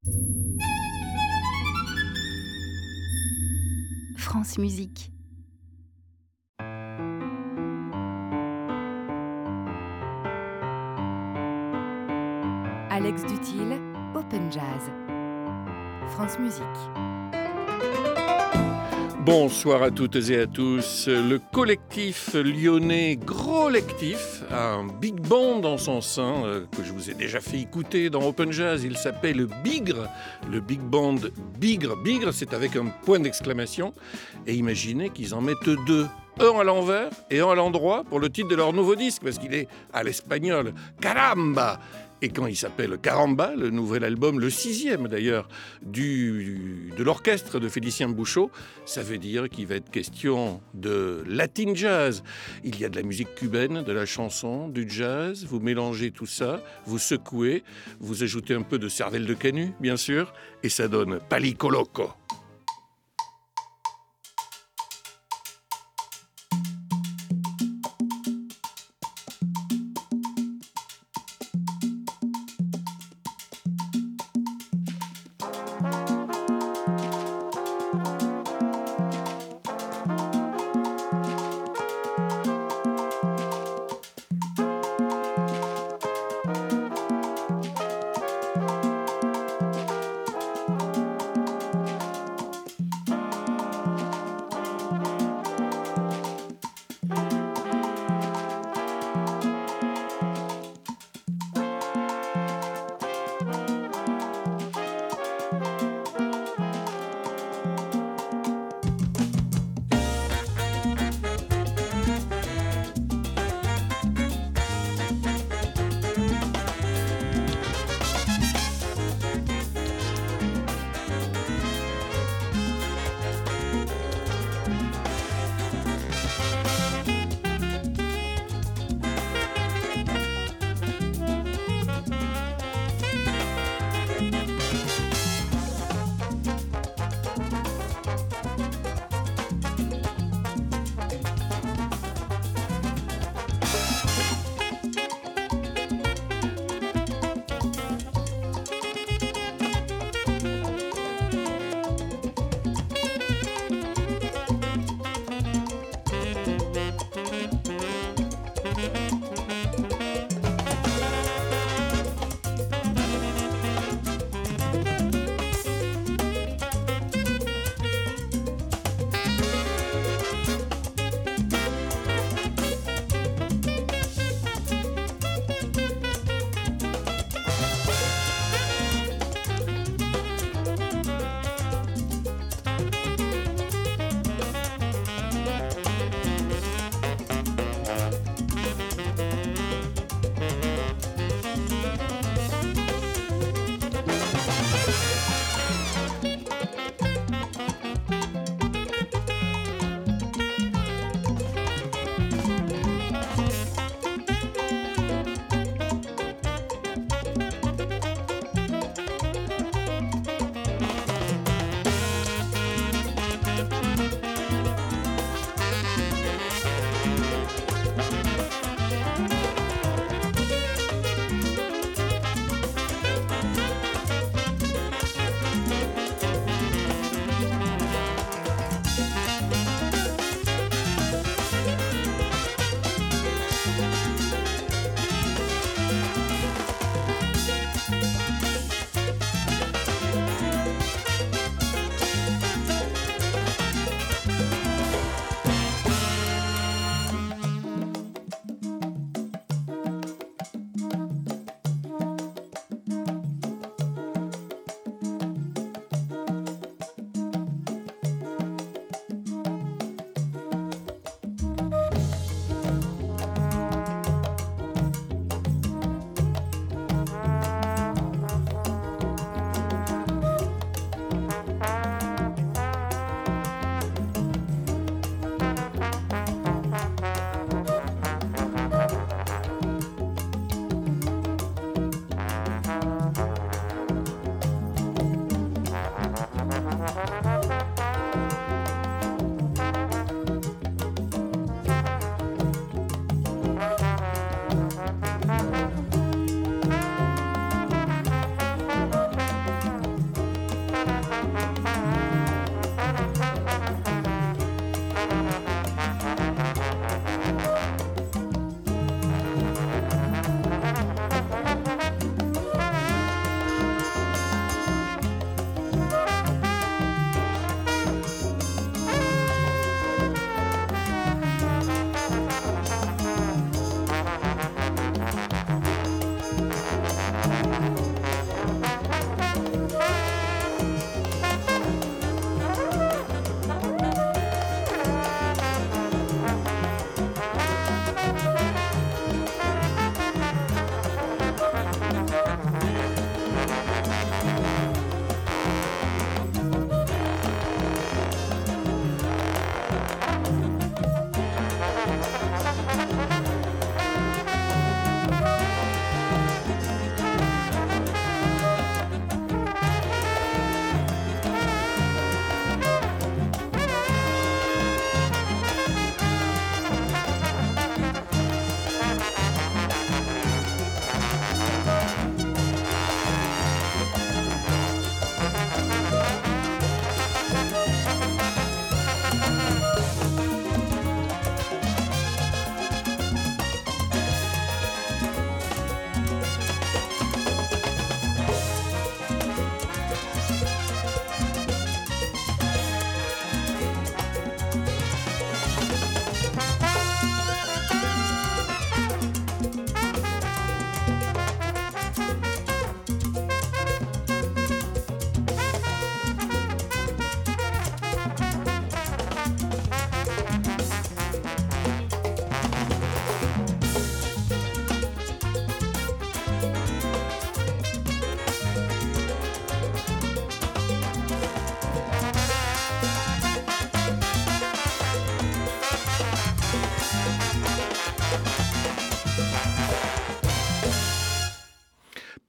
France Musique. Alex Duthil, Open Jazz. France Musique. Bonsoir à toutes et à tous. Le collectif lyonnais Gros Lectif a un big band en son sein que je vous ai déjà fait écouter dans Open Jazz. Il s'appelle Bigre, le big band Bigre. Bigre, c'est avec un point d'exclamation. Et imaginez qu'ils en mettent deux. Un à l'envers et un à l'endroit pour le titre de leur nouveau disque, parce qu'il est à l'espagnol. Caramba! Et quand il s'appelle Caramba, le nouvel album, le 6e d'ailleurs, de l'orchestre de Félicien Bouchot, ça veut dire qu'il va être question de Latin Jazz. Il y a de la musique cubaine, de la chanson, du jazz, vous mélangez tout ça, vous secouez, vous ajoutez un peu de cervelle de canut, bien sûr, et ça donne Palico Loco.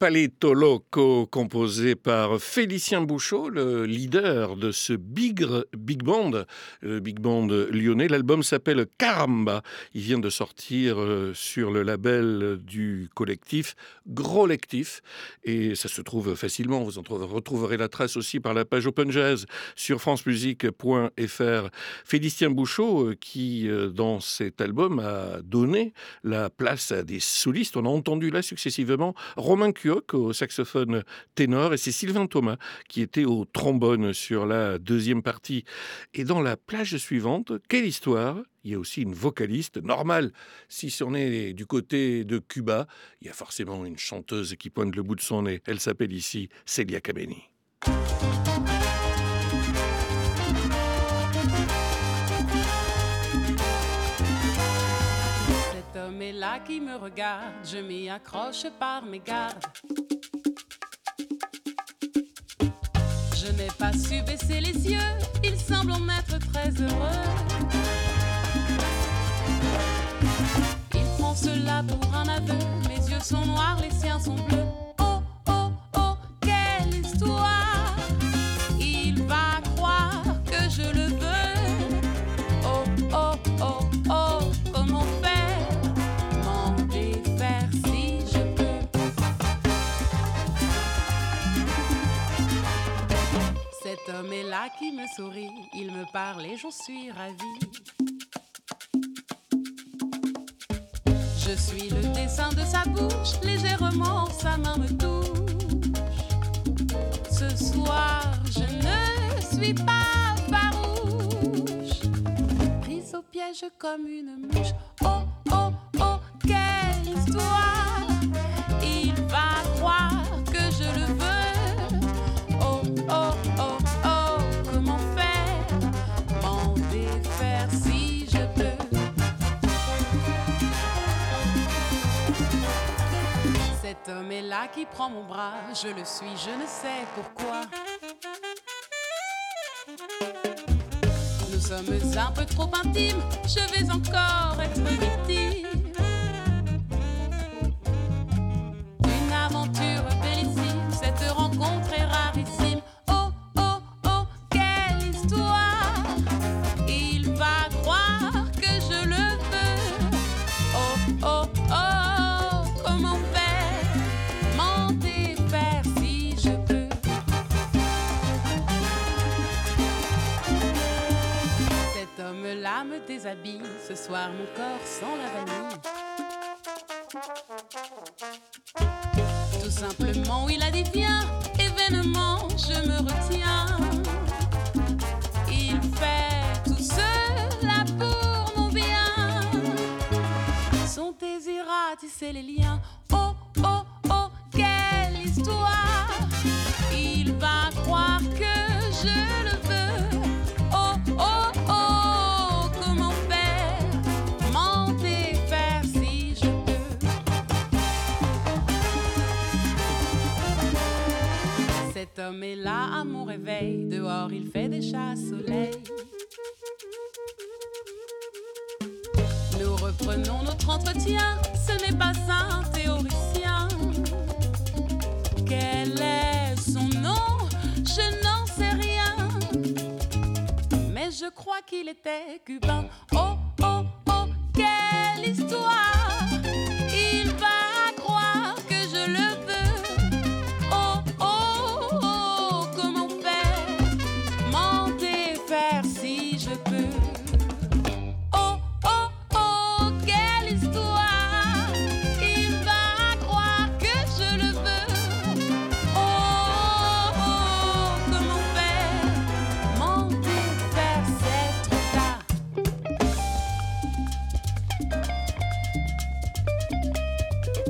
Palito Loco, composé par Félicien Bouchot, le leader de ce big band, le big band lyonnais. L'album s'appelle Caramba. Il vient de sortir sur le label du collectif Gros Lectif. Et ça se trouve facilement. Vous en retrouverez la trace aussi par la page Open Jazz sur francemusique.fr. Félicien Bouchot, qui dans cet album a donné la place à des solistes. On a entendu là successivement Romain Cuoc au saxophone ténor et c'est Sylvain Thomas qui était au trombone sur la deuxième partie. Et dans la plage suivante, quelle histoire! Il y a aussi une vocaliste normale. Si on est du côté de Cuba, il y a forcément une chanteuse qui pointe le bout de son nez. Elle s'appelle ici Celia Kameni. Cet homme est là qui me regarde, je m'y accroche par mes gardes. Je n'ai pas su baisser les yeux, il semble en être très heureux. Il prend cela pour un aveu, mes yeux sont noirs, les siens sont bleus. Oh, oh, oh, quelle histoire! Il va croire que je le veux. Oh, oh, oh, oh, comment faire? M'en défaire si je peux. Cet homme est là qui me sourit, il me parle et j'en suis ravie. Je suis le dessin de sa bouche, légèrement sa main me touche. Ce soir je ne suis pas farouche, prise au piège comme une mouche. Oh, oh, oh, quelle histoire! Il va croire que je le veux. Oh, oh, oh, oh, comment faire? M'en défaire si je peux. Cet homme est là qui prend mon bras, je le suis, je ne sais pourquoi. Nous sommes un peu trop intimes, je vais encore être victime d'une aventure bellissime, cette rencontre est rarissime. Oh, oh, oh, quelle histoire! Il va croire que je le veux. Oh, oh, oh, comment faire? M'en défaire si je peux. Cet homme-là me déshabille, ce soir mon corps sent la vanille. Tout simplement il a dit viens, et vainement je me retiens. Il fait tout cela pour mon bien. Son désir a tissé les liens. Oh, oh, oh, quelle histoire! Il va croire que je le veux. Oh, oh, oh, comment faire? M'en défaire si je peux. Cet homme est là à mon réveil, dehors il fait déjà soleil. Nous reprenons notre entretien, ce n'est pas un théoricien. Quel est son nom? Je n'en sais rien. Mais je crois qu'il était cubain. Oh, oh, oh, quelle histoire! Il va croire que je le veux. Oh, oh, oh, comment faire? M'en défaire si je peux. Oh, oh, oh, quelle histoire! Il va croire que je le veux. Oh, oh, comment faire? M'en défaire, c'est trop tard.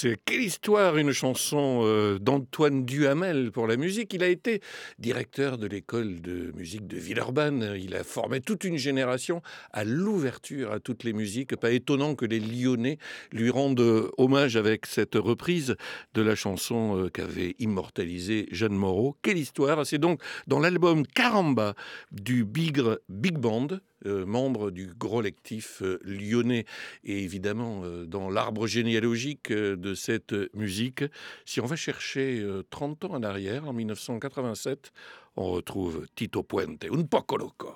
Quelle histoire, une chanson d'Antoine Duhamel pour la musique. Il a été directeur de l'école de musique de Villeurbanne. Il a formé toute une génération à l'ouverture à toutes les musiques. Pas étonnant que les Lyonnais lui rendent hommage avec cette reprise de la chanson qu'avait immortalisée Jeanne Moreau. Quelle histoire! C'est donc dans l'album Caramba du Bigre Big Band, membre du Grollectif lyonnais, et évidemment dans l'arbre généalogique de cette musique. Si on va chercher 30 ans en arrière, en 1987, on retrouve Tito Puente, Un poco loco.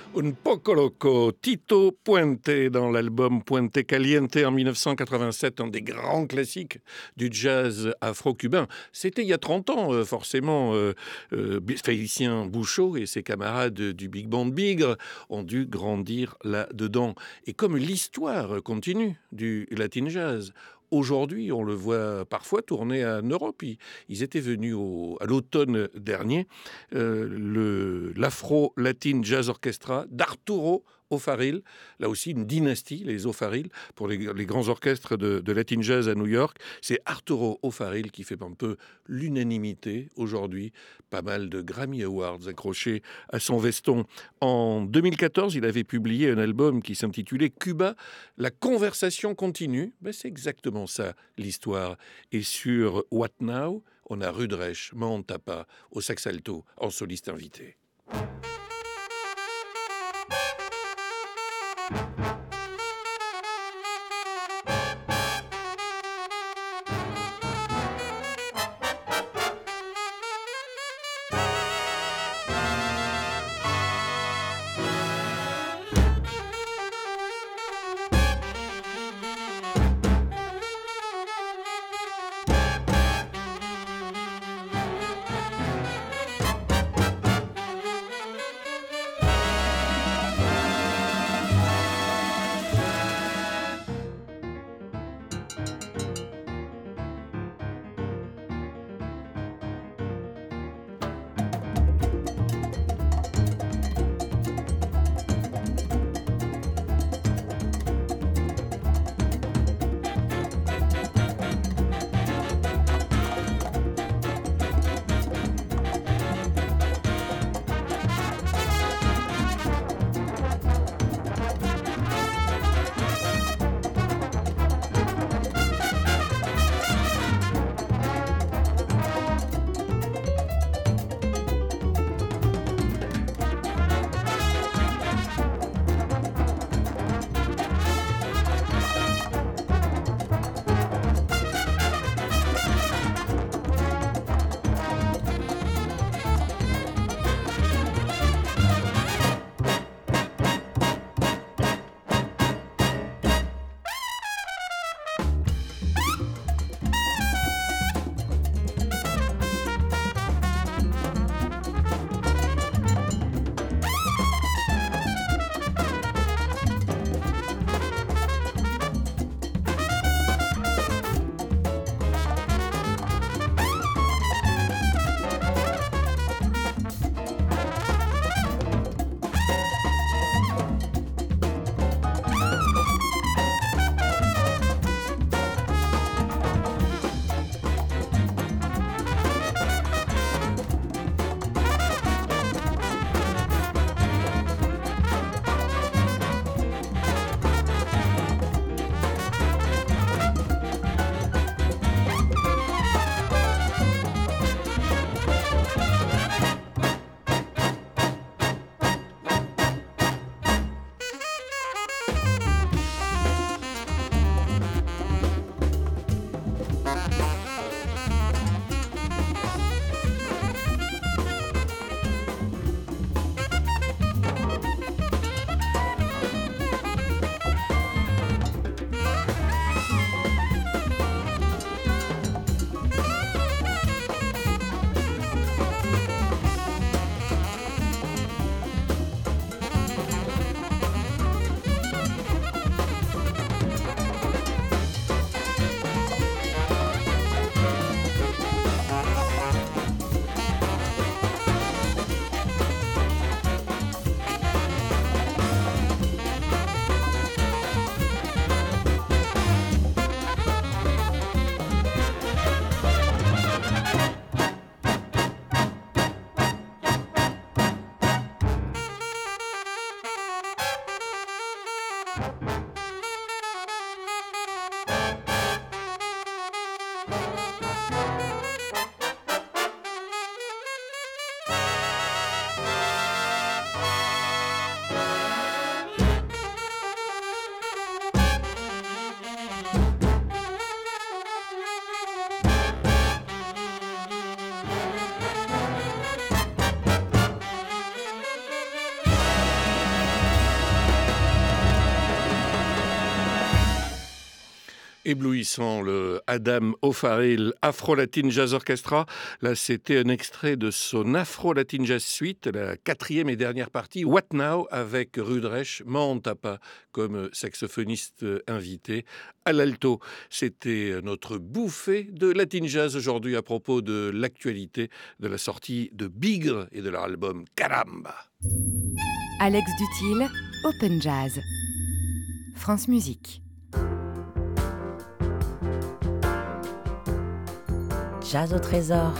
Un poco loco, Tito Puente dans l'album Puente Caliente en 1987, un des grands classiques du jazz afro-cubain. C'était il y a 30 ans, forcément. Félicien Bouchot et ses camarades du Big Band Bigre ont dû grandir là-dedans. Et comme l'histoire continue du Latin Jazz, aujourd'hui, on le voit parfois tourner en Europe. Ils étaient venus à l'automne dernier, l'Afro Latin Jazz Orchestra d'Arturo O'Farrill, là aussi une dynastie, les O'Farrill, pour les grands orchestres de Latin Jazz à New York. C'est Arturo O'Farrill qui fait un peu l'unanimité aujourd'hui. Pas mal de Grammy Awards accrochés à son veston. En 2014, il avait publié un album qui s'intitulait Cuba, la conversation continue. Ben, c'est exactement ça, l'histoire. Et sur What Now, on a Rudresh Mahantapa au sax alto en soliste invité. Éblouissant, le Adam O'Farrill Afro-Latin Jazz Orchestra. Là, c'était un extrait de son Afro-Latin Jazz Suite, la 4e et dernière partie, What Now, avec Rudresh Mahantapa comme saxophoniste invité à l'alto. C'était notre bouffée de Latin Jazz aujourd'hui à propos de l'actualité de la sortie de Bigre et de leur album Caramba. Alex Dutil, Open Jazz. France Musique. Jazz au trésor.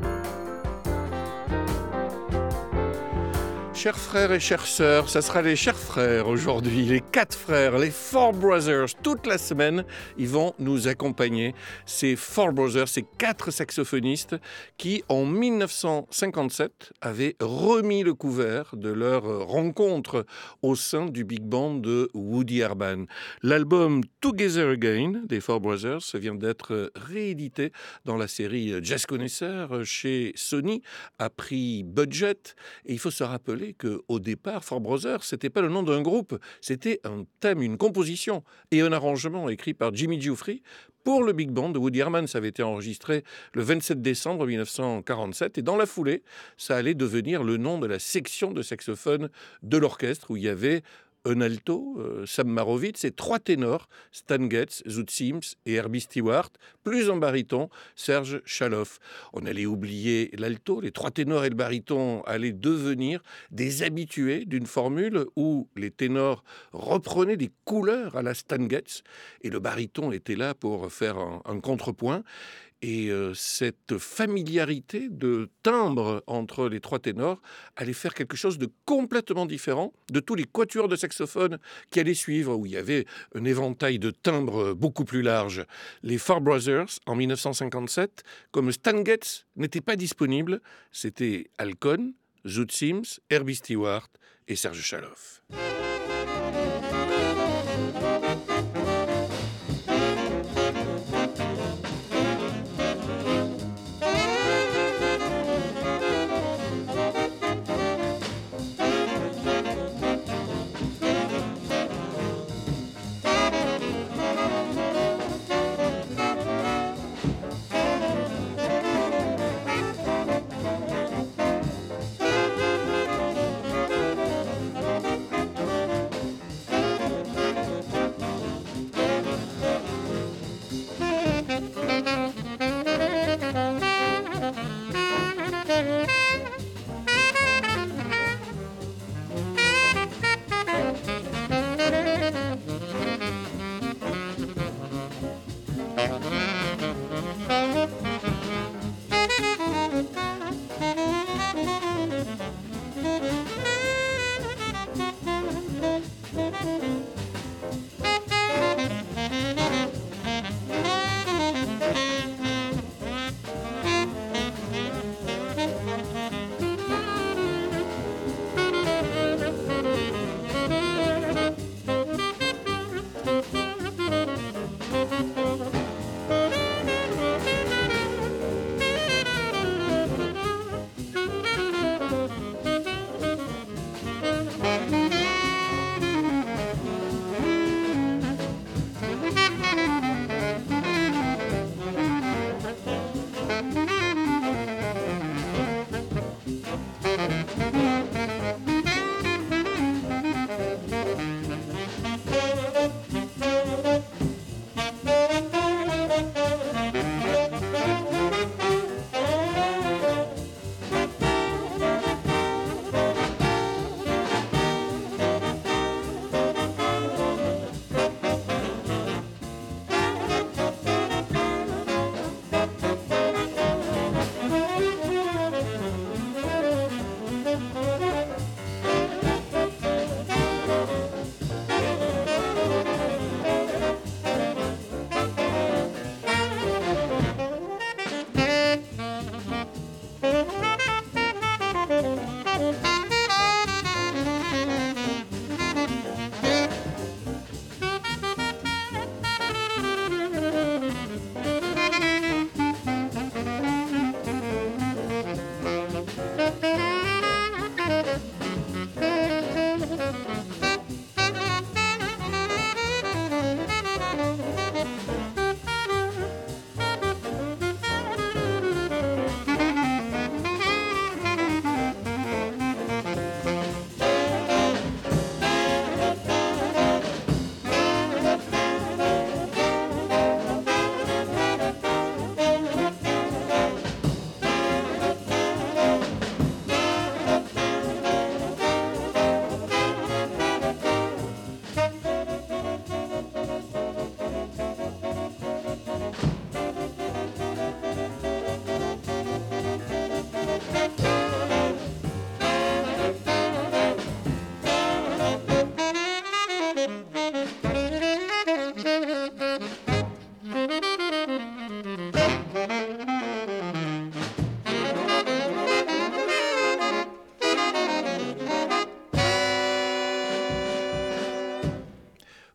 Chers frères et chères sœurs, ça sera les chers frères aujourd'hui, les 4 frères, les Four Brothers. Toute la semaine, ils vont nous accompagner. Ces Four Brothers, ces 4 saxophonistes qui, en 1957, avaient remis le couvert de leur rencontre au sein du big band de Woody Herman. L'album Together Again des Four Brothers vient d'être réédité dans la série Jazz Connaisseur chez Sony à prix budget. Et il faut se rappeler qu'au départ, Four Brothers, c'était pas le nom d'un groupe, c'était un thème, une composition et un arrangement écrit par Jimmy Giuffre pour le big band de Woody Herman. Ça avait été enregistré le 27 décembre 1947 et dans la foulée, ça allait devenir le nom de la section de saxophone de l'orchestre où il y avait un alto, Sam Marowitz, et 3 ténors, Stan Getz, Zoot Sims et Herbie Stewart, plus un baryton, Serge Chaloff. On allait oublier l'alto, les 3 ténors et le baryton allaient devenir des habitués d'une formule où les ténors reprenaient des couleurs à la Stan Getz et le baryton était là pour faire un contrepoint. Et cette familiarité de timbre entre les 3 ténors allait faire quelque chose de complètement différent de tous les quatuors de saxophone qui allaient suivre, où il y avait un éventail de timbres beaucoup plus large. Les Four Brothers, en 1957, comme Stan Getz n'était pas disponible, c'était Al Cohn, Zoot Sims, Herbie Stewart et Serge Chaloff.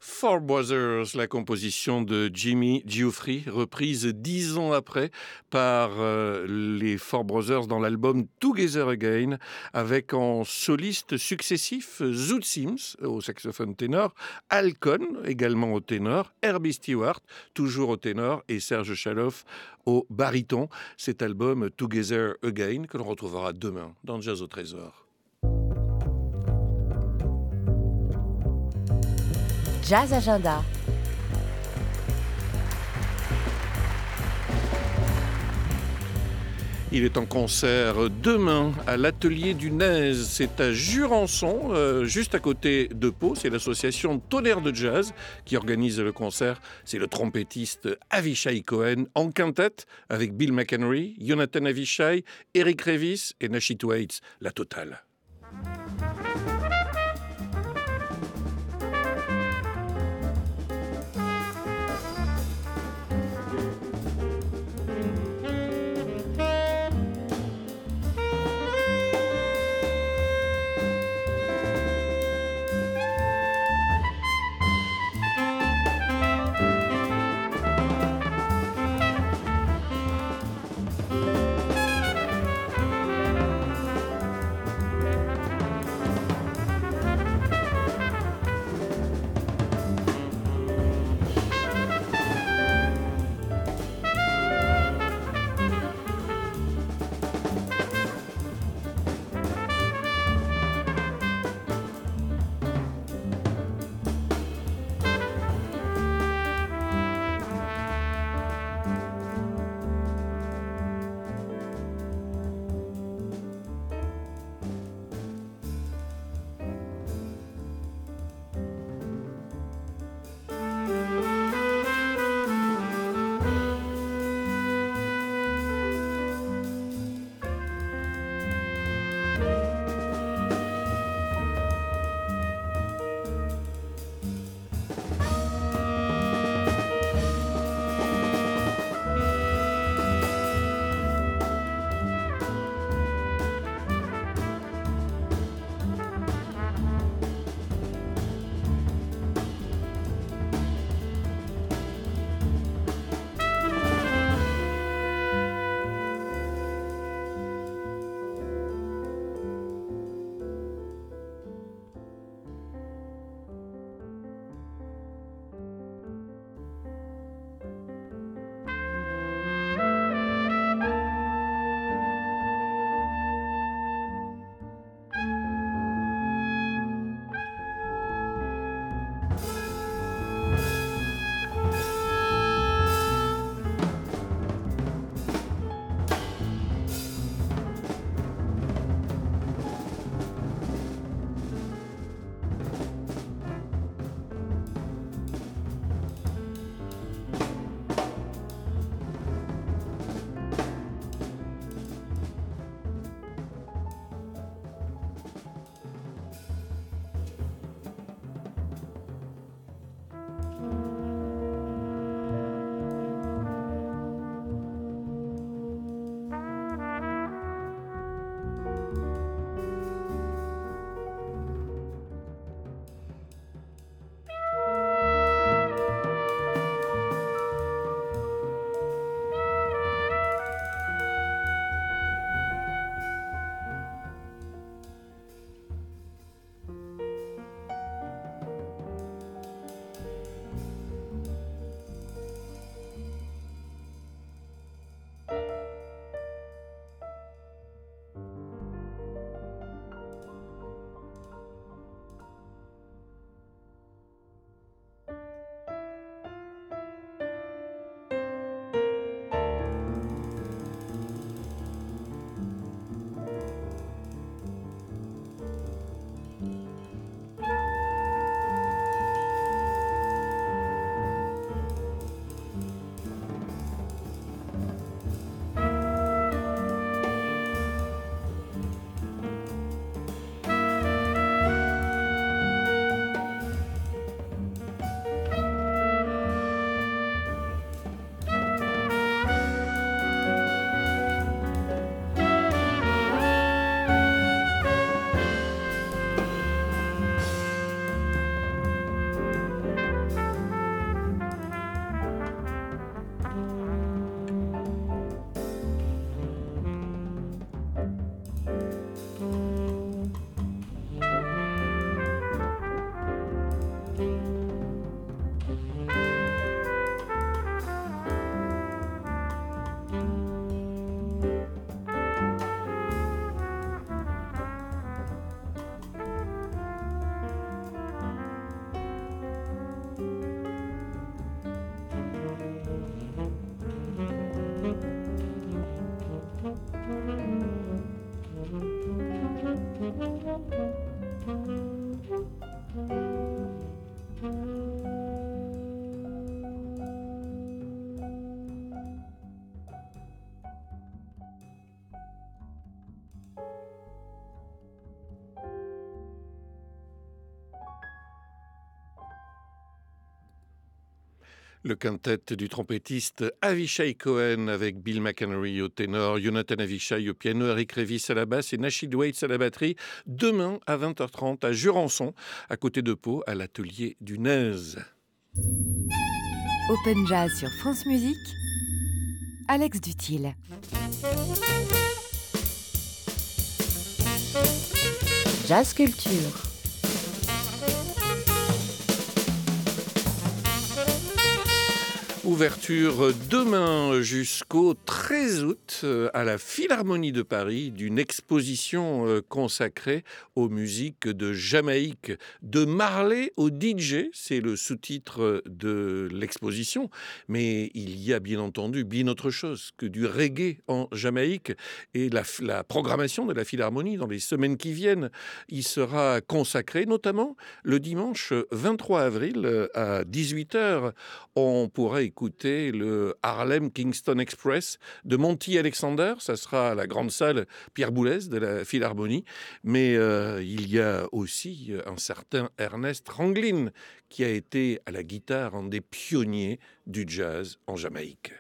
Four Brothers, la composition de Jimmy Giuffre, reprise 10 ans après par les Four Brothers dans l'album Together Again, avec en solistes successifs Zoot Sims au saxophone ténor, Al Cohn également au ténor, Herbie Stewart toujours au ténor et Serge Chaloff au baryton. Cet album Together Again que l'on retrouvera demain dans Jazz au Trésor. Jazz Agenda. Il est en concert demain à l'Atelier du Nez. C'est à Jurançon, juste à côté de Pau. C'est l'association Tonnerre de Jazz qui organise le concert. C'est le trompettiste Avishai Cohen en quintette avec Bill McHenry, Jonathan Avishai, Eric Revis et Nashit Waits. La totale. Le quintet du trompettiste Avishai Cohen avec Bill McHenry au ténor, Jonathan Avishai au piano, Eric Revis à la basse et Nachid Waits à la batterie. Demain à 20h30 à Jurançon, à côté de Pau, à l'atelier du Nez. Open Jazz sur France Musique. Alex Dutil. Jazz Culture. Ouverture demain jusqu'au 13 août à la Philharmonie de Paris d'une exposition consacrée aux musiques de Jamaïque. De Marley au DJ, c'est le sous-titre de l'exposition. Mais il y a bien entendu bien autre chose que du reggae en Jamaïque. Et la programmation de la Philharmonie dans les semaines qui viennent y sera consacrée, notamment le dimanche 23 avril à 18h. On pourra écouter le Harlem Kingston Express de Monty Alexander. Ça sera à la grande salle Pierre Boulez de la Philharmonie. Mais il y a aussi un certain Ernest Ranglin qui a été à la guitare un des pionniers du jazz en Jamaïque.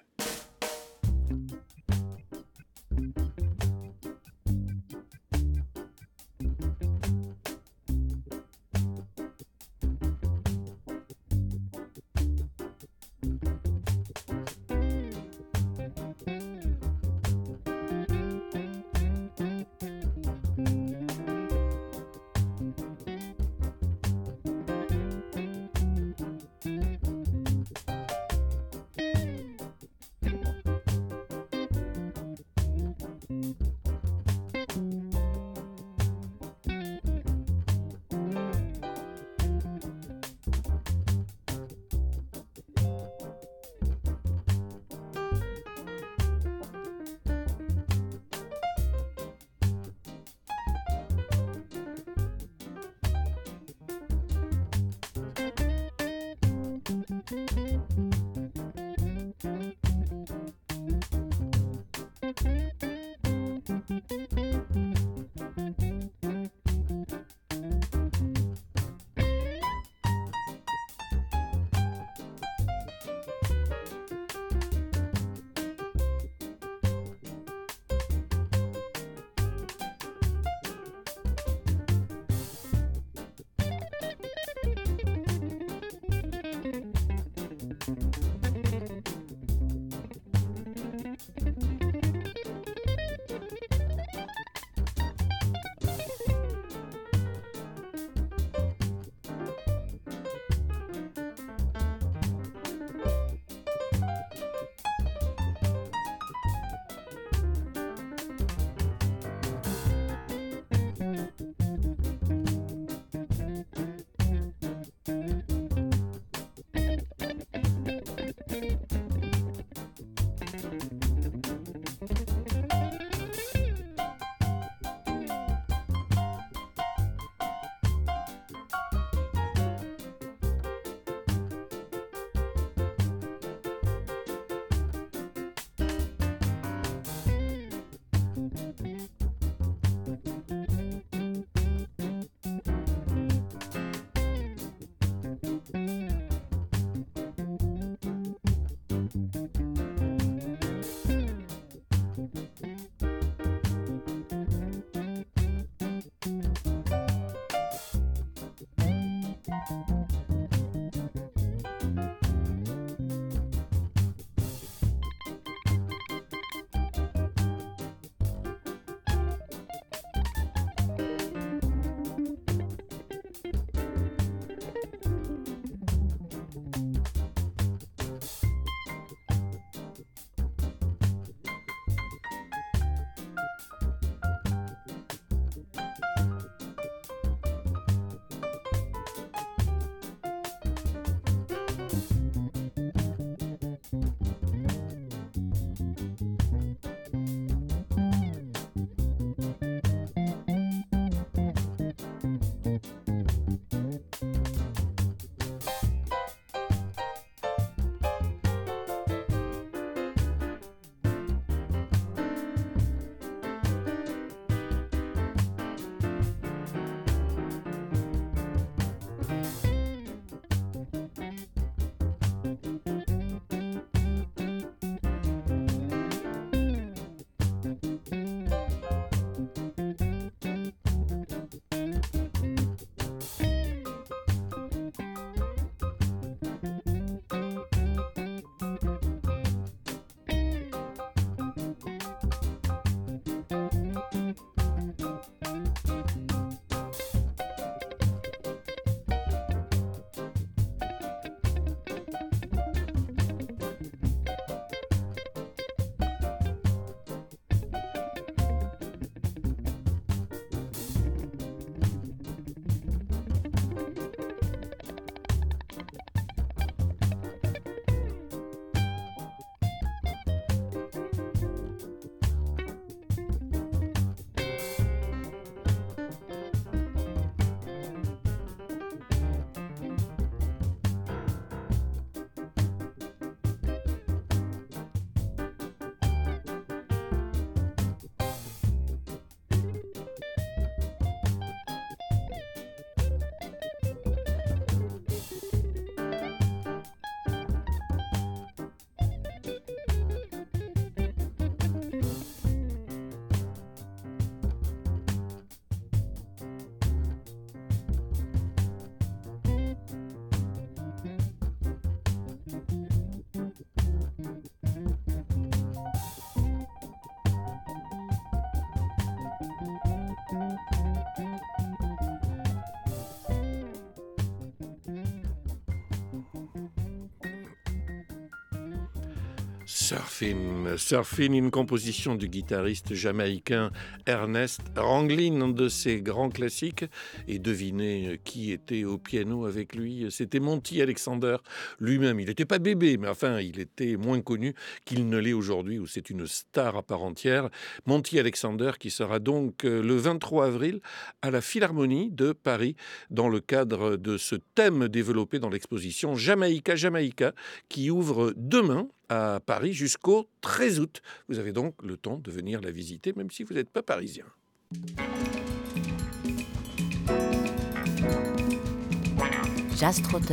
Surfin, une composition du guitariste jamaïcain Ernest Ranglin, un de ses grands classiques. Et devinez qui était au piano avec lui? C'était Monty Alexander lui-même. Il n'était pas bébé, mais enfin, il était moins connu qu'il ne l'est aujourd'hui, où c'est une star à part entière. Monty Alexander qui sera donc le 23 avril à la Philharmonie de Paris, dans le cadre de ce thème développé dans l'exposition Jamaïca, qui ouvre demain à Paris jusqu'au 13 août. Vous avez donc le temps de venir la visiter, même si vous n'êtes pas parisien. Jazz Trotter.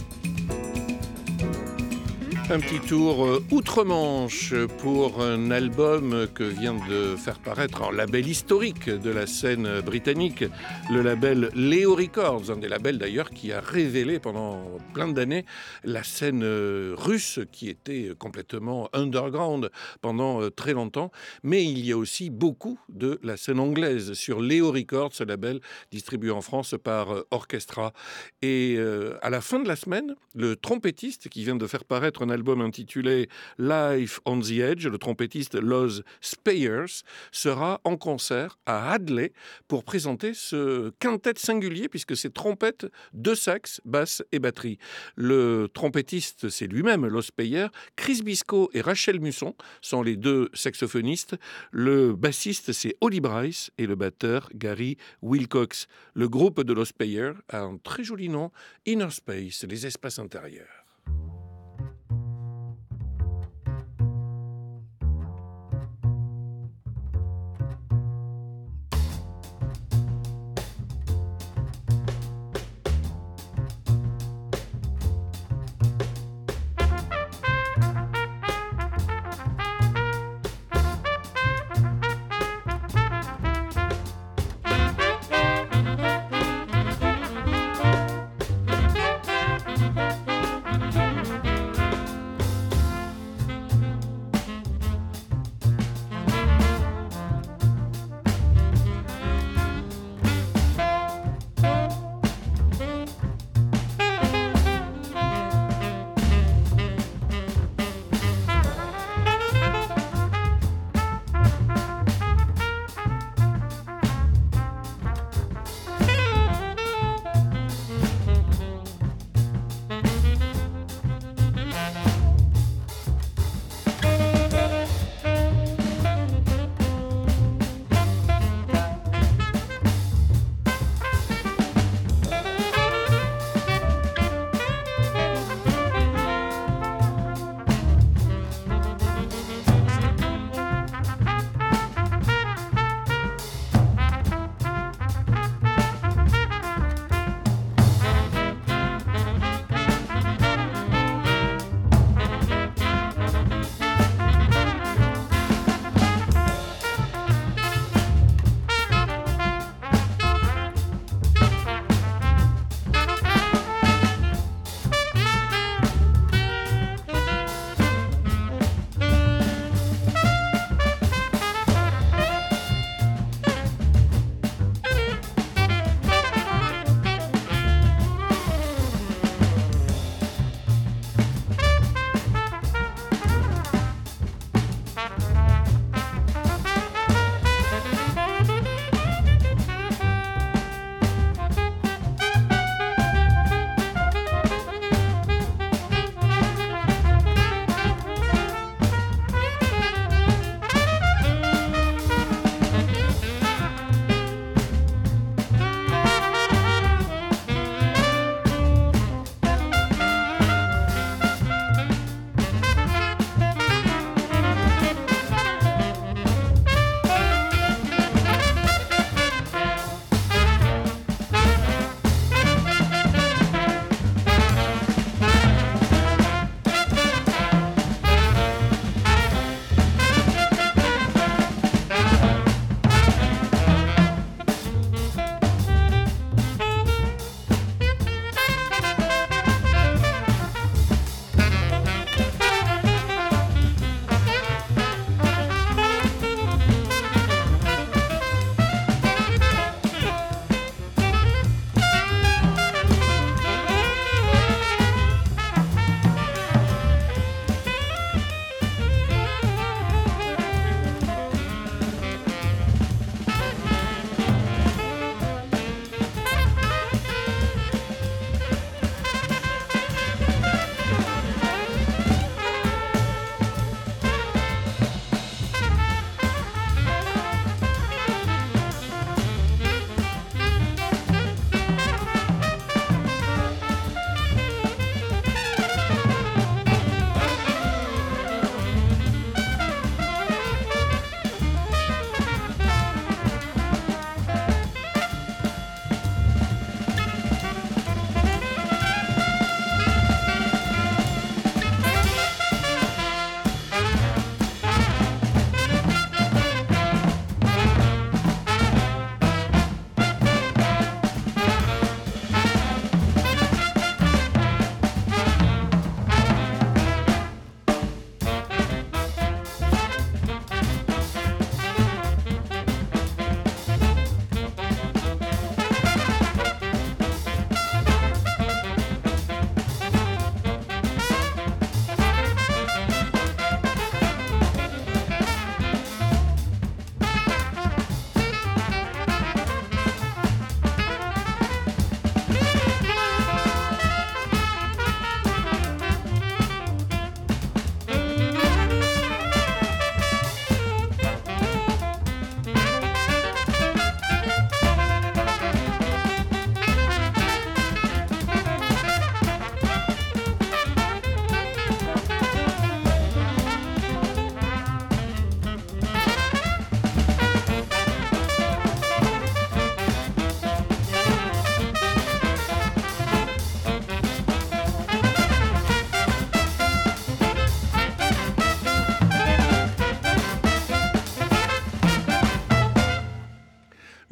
Un petit tour outre-Manche pour un album que vient de faire paraître un label historique de la scène britannique, le label Leo Records, un des labels d'ailleurs qui a révélé pendant plein d'années la scène russe qui était complètement underground pendant très longtemps. Mais il y a aussi beaucoup de la scène anglaise sur Leo Records, ce label distribué en France par Orchestra. Et à la fin de la semaine, le trompettiste qui vient de faire paraître un album intitulé Life on the Edge, le trompettiste Loz Speyers, sera en concert à Hadley pour présenter ce quintet singulier, puisque c'est trompette, 2 sax, basse et batterie. Le trompettiste, c'est lui-même, Loz Speyers. Chris Biscoe et Rachel Musson sont les 2 saxophonistes. Le bassiste, c'est Holly Bryce et le batteur, Gary Wilcox. Le groupe de Loz Speyers a un très joli nom, Inner Space, les espaces intérieurs.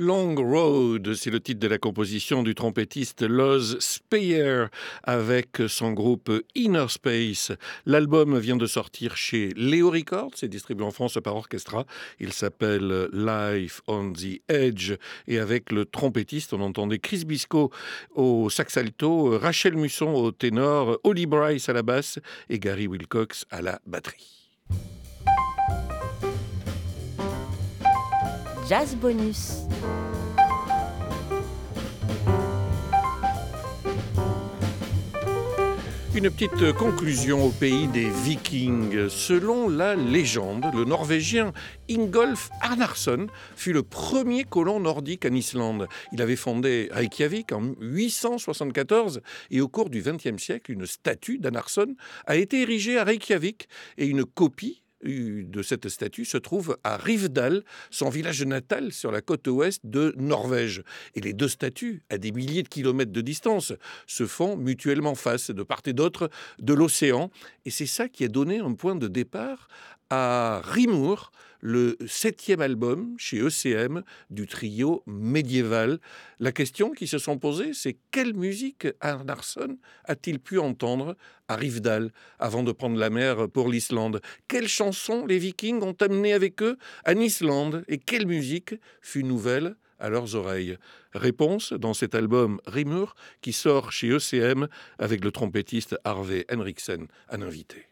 Long Road, c'est le titre de la composition du trompettiste Loz Speyer avec son groupe Inner Space. L'album vient de sortir chez Leo Records, c'est distribué en France par Orchestra. Il s'appelle Life on the Edge et avec le trompettiste, on entendait Chris Bisco au sax alto, Rachel Musson au ténor, Holly Bryce à la basse et Gary Wilcox à la batterie. Jazz bonus. Une petite conclusion au pays des Vikings. Selon la légende, le Norvégien Ingolf Arnarsson fut le premier colon nordique en Islande. Il avait fondé Reykjavik en 874 et au cours du XXe siècle, une statue d'Arnarsson a été érigée à Reykjavik et une copie de cette statue se trouve à Rivdal, son village natal sur la côte ouest de Norvège. Et les deux statues, à des milliers de kilomètres de distance, se font mutuellement face de part et d'autre de l'océan. Et c'est ça qui a donné un point de départ à Rimur, le 7e album chez ECM du trio médiéval. La question qui se sont posées, c'est quelle musique Arnarsson a-t-il pu entendre à Rivdal avant de prendre la mer pour l'Islande? Quelles chansons les Vikings ont amené avec eux en Islande? Et quelle musique fut nouvelle à leurs oreilles? Réponse dans cet album Rimur qui sort chez ECM avec le trompettiste Harvey Henriksen en invité.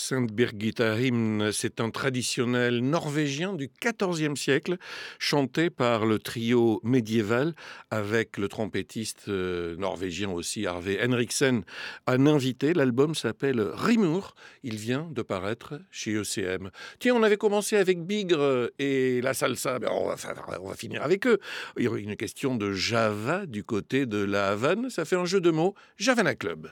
Sainte Birgitta Hymn, c'est un traditionnel norvégien du XIVe siècle, chanté par le trio médiéval avec le trompettiste norvégien aussi, Arve Henriksen, un invité. L'album s'appelle Rimur, il vient de paraître chez ECM. Tiens, on avait commencé avec Bigre et la salsa, on va finir avec eux. Il y aurait une question de Java du côté de la Havane, ça fait un jeu de mots, Javana Club.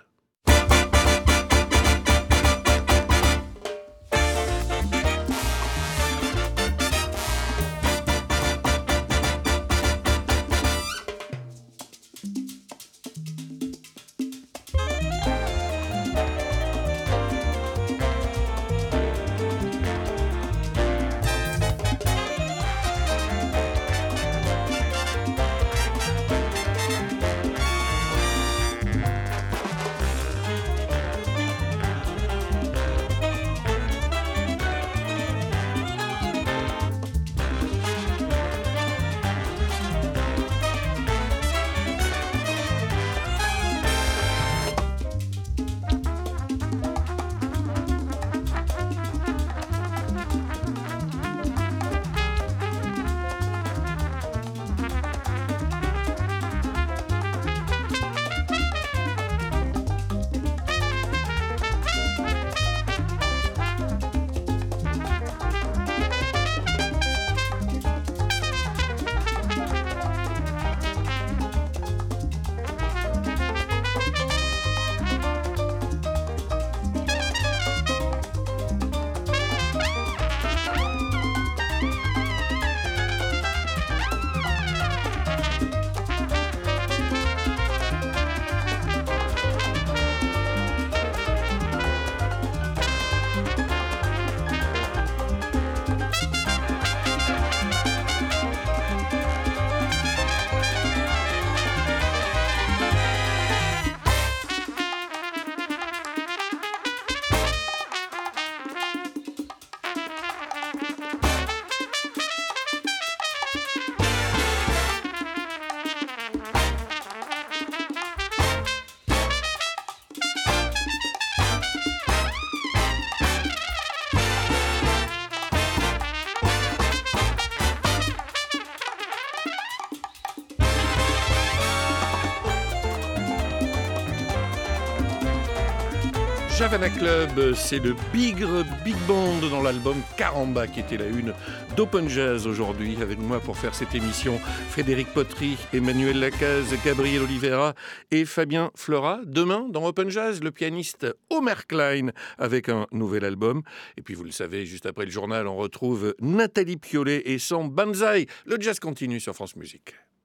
Javana Club, c'est le Bigre Big Band dans l'album Caramba qui était la une d'Open Jazz aujourd'hui. Avec moi pour faire cette émission, Frédéric Potry, Emmanuel Lacaze, Gabriel Oliveira et Fabien Flora. Demain, dans Open Jazz, le pianiste Omer Klein avec un nouvel album. Et puis vous le savez, juste après le journal, on retrouve Nathalie Piollet et son Banzai. Le jazz continue sur France Musique.